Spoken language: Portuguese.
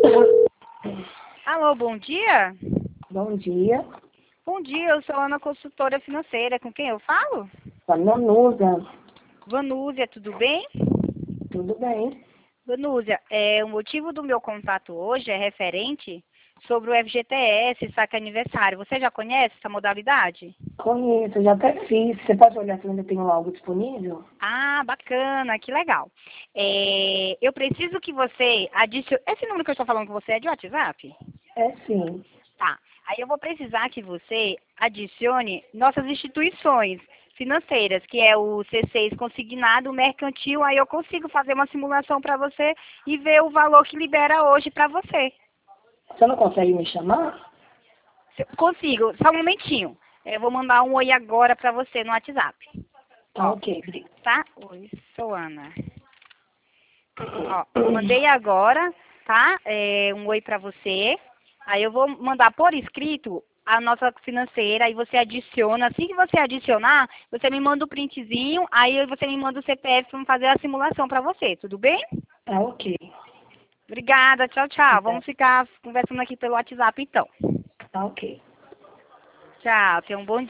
Alô, bom dia? Bom dia. Bom dia, eu sou a Ana, consultora financeira. Com quem eu falo? A Nanusa. Vanúzia, tudo bem? Tudo bem? Vanúzia, o motivo do meu contato hoje é referente sobre o FGTS, saque aniversário. Você já conhece essa modalidade? Conheço, já até fiz. Você pode olhar se ainda tem algo disponível? Ah, bacana, que legal. Eu preciso que você adicione... Esse número que eu estou falando com você é de WhatsApp? É sim. Tá. Aí eu vou precisar que você adicione nossas instituições financeiras, que é o C6 consignado, o mercantil, aí eu consigo fazer uma simulação para você e ver o valor que libera hoje para você. Você não consegue me chamar? Consigo, só um momentinho. Eu vou mandar um oi agora para você no WhatsApp. Tá Ó, ok. tá? Oi, sou Ana. Ó, mandei agora, tá? Um oi para você. Aí eu vou mandar por escrito a nota financeira, aí você adiciona. Assim que você adicionar, você me manda o printzinho, aí você me manda o CPF para fazer a simulação para você, tudo bem? Tá ok. Obrigada, tchau, tchau. Vamos ficar conversando aqui pelo WhatsApp então. Tá ok. Tchau, tenha um bom dia.